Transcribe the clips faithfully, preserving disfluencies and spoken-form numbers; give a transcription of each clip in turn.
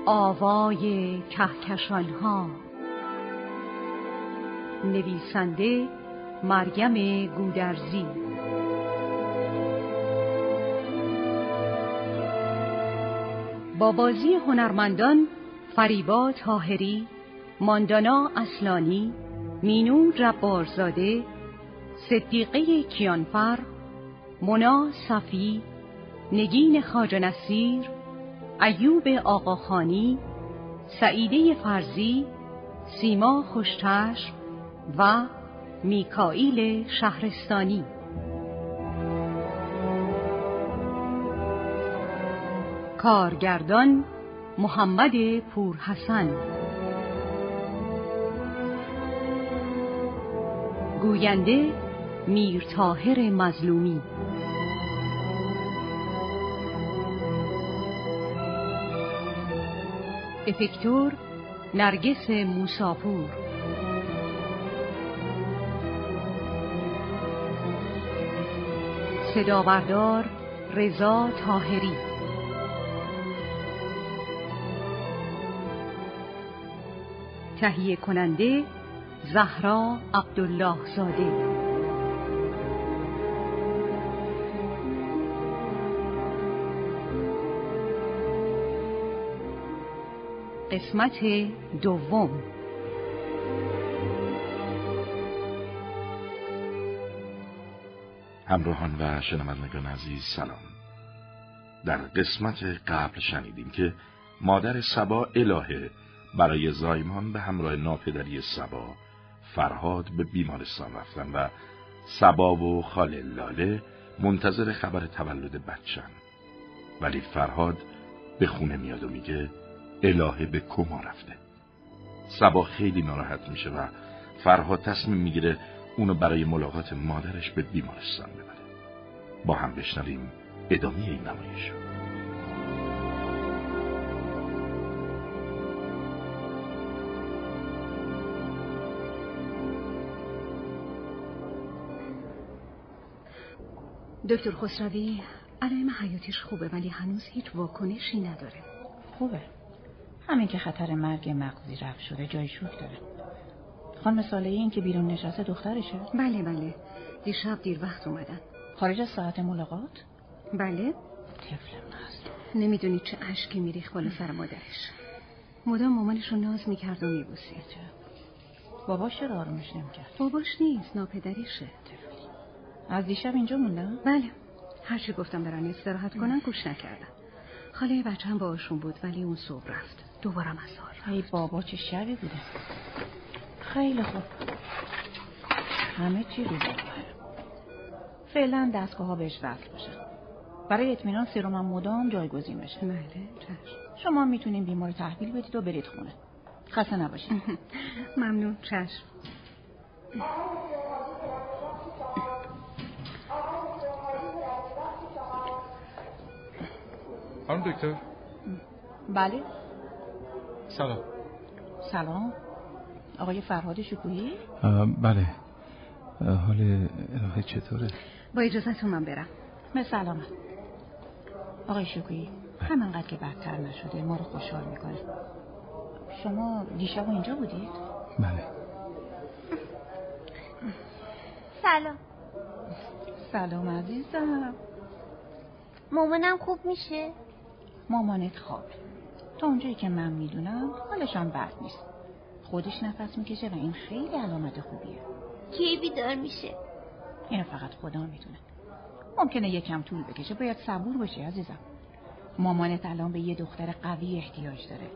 آوای کهکشان‌ها. نویسنده مریم گودرزی. با بازی هنرمندان فریبا طاهری، ماندانا اصلانی، مینو جبارزاده، صدیقه کیانفر، مونا صفی، نگین خواجه نصیر، ایوب آقاخانی، سعیده فرزی، سیما خوشچشم و میکائیل شهرستانی. کارگردان محمد پورحسن. گوینده میر طاهر مظلومی. افکتور نرگس موساپور. صدابردار رضا طاهری. تهیه کننده زهرا عبدالله زاده. قسمت دوم. همراهان و شنوندگان عزیز سلام. در قسمت قبل شنیدیم که مادر صبا الهه برای زایمان به همراه ناپدری صبا فرهاد به بیمارستان رفتن و صبا و خاله لاله منتظر خبر تولد بچه‌ن. ولی فرهاد به خونه میاد و میگه الهه به کما رفته. صبا خیلی ناراحت میشه و فرهاد تصمیم میگیره اونو برای ملاقات مادرش به بیمارستان ببره. با هم بشنویم ادامه این نمایش. دکتر خسروی، علائم حیاتیش خوبه ولی هنوز هیچ واکنشی نداره. خوبه. همین که خطر مرگ مغزی رفع شده جای شوک داره. خانم صالحی این که بیرون نشسته دخترشه؟ بله بله. دیشب دیر وقت اومدن. خارج از ساعت ملاقات؟ بله. طفل مست. نمیدونی چه اشکی میریخت بالا سر مادرش. مدام مامانش رو ناز میکرد و میبوسید. باباش چرا آرومش نمیکرد؟ باباش نیست، ناپدریشه. از دیشب اینجا موندن؟ بله. هرچی گفتم برن استراحت کنن گوش نکردن. خاله بچه هم باهاشون بود ولی اون صبح رفت. دوبارم از حال. ای بابا چه شبی بوده. خیلی خوب. همه چی رو باباه. فعلا دستگاه ها بهش وصل باشه. برای اطمینان سرم هم مدام جایگزین بشه. بله چشم. شما میتونین بیمار تحویل بدید و برید خونه. خسته نباشید. ممنون چشم. خانم دکتر. بله. سلام. سلام. آقای فرهاد شکوهی؟ بله. حال الهه چطوره؟ با اجازهتون من برم. به سلامت. آقای شکوهی، همینقدر که بدتر نشده ما رو خوشحال میکنه. شما دیشب اینجا بودید؟ بله. سلام. سلام عزیزم. مامانم خوب میشه؟ مامانت خوابه. تا اونجایی که من میدونم حالشان بد نیست. خودش نفس میکشه و این خیلی علامت خوبیه. کی بیدار میشه؟ اینو فقط خدا میدونه. ممکنه یکم طول بکشه، باید صبور باشی عزیزم. مامانت الان به یه دختر قوی احتیاج داره.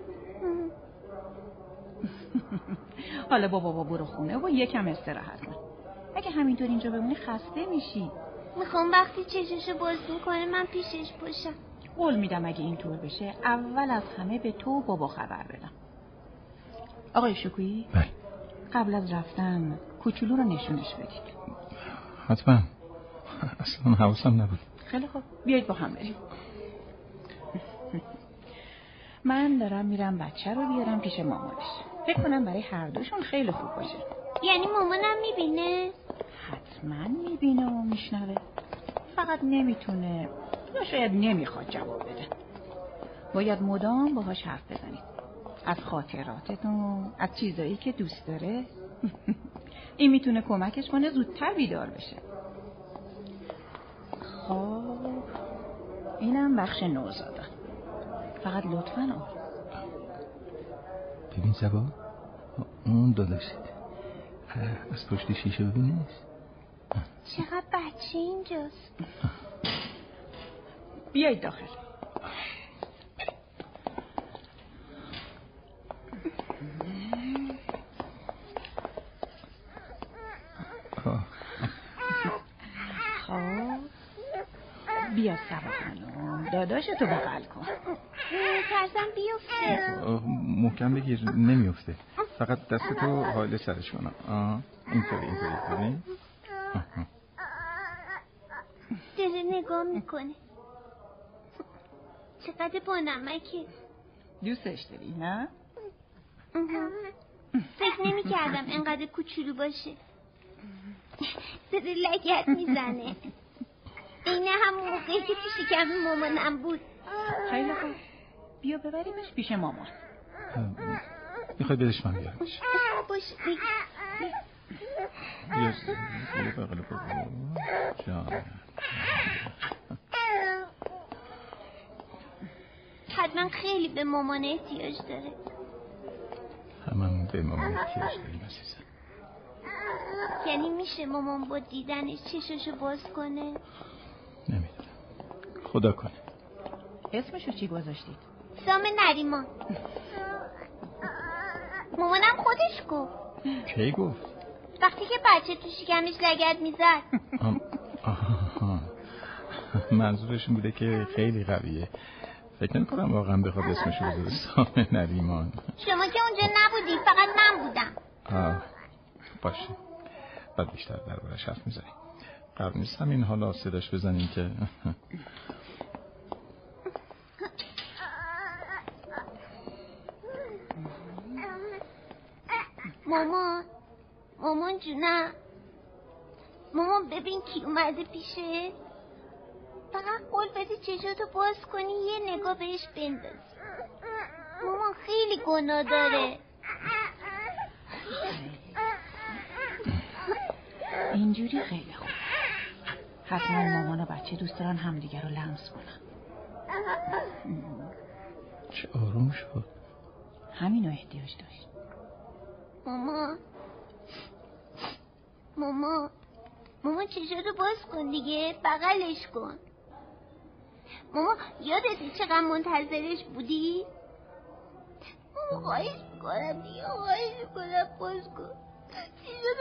حالا بابا بابا برو خونه و یکم استراحت کن. اگه همینطور اینجا بمونی خسته میشی. میخوام وقتی چششو باز میکنه من پیشش باشم. قول میدم اگه اینطور بشه اول از همه به تو و بابا خبر بدم. آقای شکویی؟ بله. قبل از رفتن کوچولو رو نشونش بدید. حتما. اصلا حواسم نبود. خیلی خوب، بیایید با هم بریم. من دارم میرم بچه رو بیارم پیش مامانش. فکر کنم برای هر دوشون خیلی خوب باشه. یعنی مامانم میبینه؟ حتما میبینه و میشنوه. فقط نمیتونه یا شاید نمیخواد جواب بده. باید مدام باهاش حرف بزنید، از خاطراتتون، از چیزایی که دوست داره. این میتونه کمکش کنه زودتر بیدار بشه. خب اینم بخش نوزادان. فقط لطفاً آروم. ببین زبا، اون داداشت از پشت شیشه ببینیش. چقدر بچه اینجاست. بیایید داخل. خب بیا سبا خانم، داداشتو بغل کن. ترسم بیفته. محکم بگیر، نمیفته. فقط دستتو حال سرش کنم. آه اینطوری اینطوری ببین. داره نگاه میکنه. چقدر با نمکه. دوستش داری نه؟ فکر نمی کردم انقدر کوچولو باشه. داره لگد میزنه. اینه همون موقعی که تو شکم مامانم بود. خیلی خوب، بیا ببریمش پیش مامان. میخوای بدش من بیارمش؟ باشه بیا بیا بغل بابا جان. حتما خیلی به مامان احتیاج داره. هممون به مامان احتیاج داریم عزیزم. یعنی میشه مامان با دیدنش چششو باز کنه؟ نمیدونم، خدا کنه. اسمشو چی گذاشتید؟ سام نریمان. مامانم خودش گفت. کی گفت؟ وقتی که بچه تو شکمش لگد میزد. منظورش بوده که خیلی قویه. فکر نمی کنم واقعا بخواد اسمشو بذاره سام نریمان. شما که اونجا نبودی، فقط من بودم. آه باشه، بعد بیشتر دربارش حرف میزنیم. قرار نیست همین حالا صداش بزنیم که مامان مامان جونم، مامان ببین کی اومده پیشه. فقط قول بده چشاتو باز کنی یه نگاه بهش بندازی. مامان خیلی گناه داره. اینجوری خیلی خوب. حتما مامان و بچه دوست دارن همدیگر رو لمس کنن. چه آروم شد. همینو احتیاج داشت. مامان مامان مامان چشاتو باز کن دیگه، بغلش کن. مامان یادته چقدر منتظرش بودی؟ مامان خواهش میکنم دیگه، خواهش میکنم باز کن. چشاتو